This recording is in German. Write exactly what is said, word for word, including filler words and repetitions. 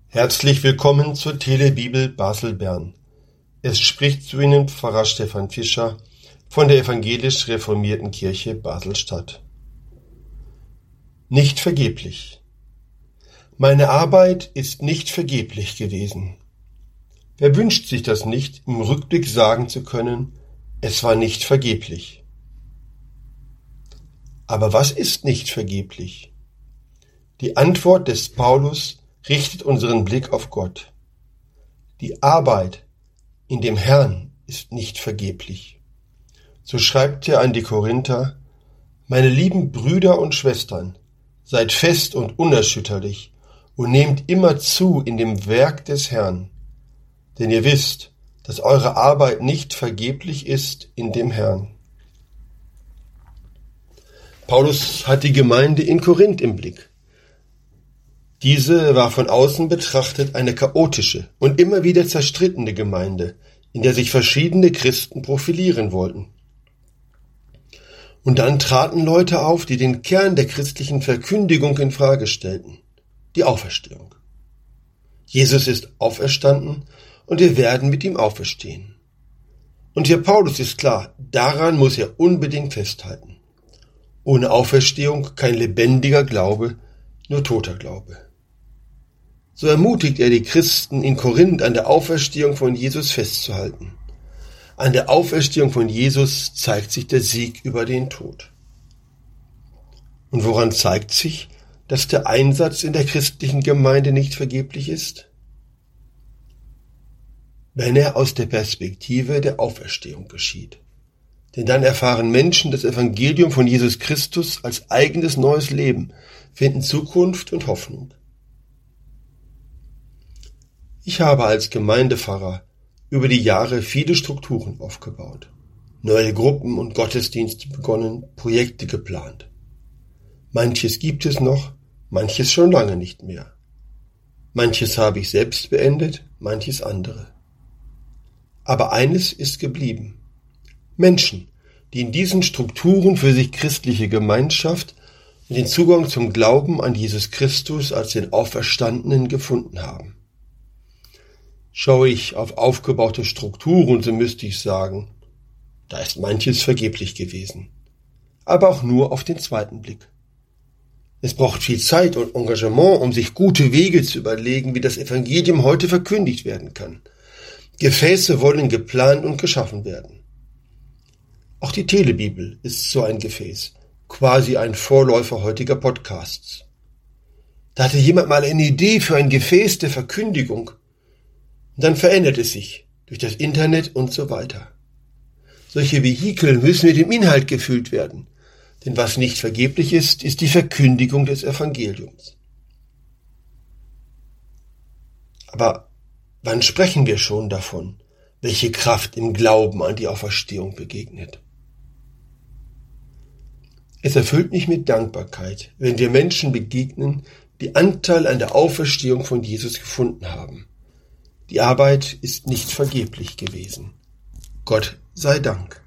Herzlich willkommen zur Telebibel Basel-Bern. Es spricht zu Ihnen Pfarrer Stefan Fischer von der evangelisch-reformierten Kirche Basel-Stadt. Nicht vergeblich. Meine Arbeit ist nicht vergeblich gewesen. Wer wünscht sich das nicht, im Rückblick sagen zu können, es war nicht vergeblich? Aber was ist nicht vergeblich? Die Antwort des Paulus richtet unseren Blick auf Gott. Die Arbeit in dem Herrn ist nicht vergeblich. So schreibt er an die Korinther: Meine lieben Brüder und Schwestern, seid fest und unerschütterlich und nehmt immer zu in dem Werk des Herrn, denn ihr wisst, dass eure Arbeit nicht vergeblich ist in dem Herrn. Paulus hat die Gemeinde in Korinth im Blick. Diese war von außen betrachtet eine chaotische und immer wieder zerstrittene Gemeinde, in der sich verschiedene Christen profilieren wollten. Und dann traten Leute auf, die den Kern der christlichen Verkündigung in Frage stellten: die Auferstehung. Jesus ist auferstanden und wir werden mit ihm auferstehen. Und für Paulus ist klar, daran muss er unbedingt festhalten. Ohne Auferstehung kein lebendiger Glaube, nur toter Glaube. So ermutigt er die Christen in Korinth, an der Auferstehung von Jesus festzuhalten. An der Auferstehung von Jesus zeigt sich der Sieg über den Tod. Und woran zeigt sich, dass der Einsatz in der christlichen Gemeinde nicht vergeblich ist? Wenn er aus der Perspektive der Auferstehung geschieht. Denn dann erfahren Menschen das Evangelium von Jesus Christus als eigenes neues Leben, finden Zukunft und Hoffnung. Ich habe als Gemeindepfarrer über die Jahre viele Strukturen aufgebaut, neue Gruppen und Gottesdienste begonnen, Projekte geplant. Manches gibt es noch, manches schon lange nicht mehr. Manches habe ich selbst beendet, manches andere. Aber eines ist geblieben: Menschen, die in diesen Strukturen für sich christliche Gemeinschaft und den Zugang zum Glauben an Jesus Christus als den Auferstandenen gefunden haben. Schaue ich auf aufgebaute Strukturen, so müsste ich sagen, da ist manches vergeblich gewesen. Aber auch nur auf den zweiten Blick. Es braucht viel Zeit und Engagement, um sich gute Wege zu überlegen, wie das Evangelium heute verkündigt werden kann. Gefäße wollen geplant und geschaffen werden. Auch die Telebibel ist so ein Gefäß, quasi ein Vorläufer heutiger Podcasts. Da hatte jemand mal eine Idee für ein Gefäß der Verkündigung. Und dann verändert es sich durch das Internet und so weiter. Solche Vehikel müssen mit dem Inhalt gefüllt werden, denn was nicht vergeblich ist, ist die Verkündigung des Evangeliums. Aber wann sprechen wir schon davon, welche Kraft im Glauben an die Auferstehung begegnet? Es erfüllt mich mit Dankbarkeit, wenn wir Menschen begegnen, die Anteil an der Auferstehung von Jesus gefunden haben. Die Arbeit ist nicht vergeblich gewesen. Gott sei Dank.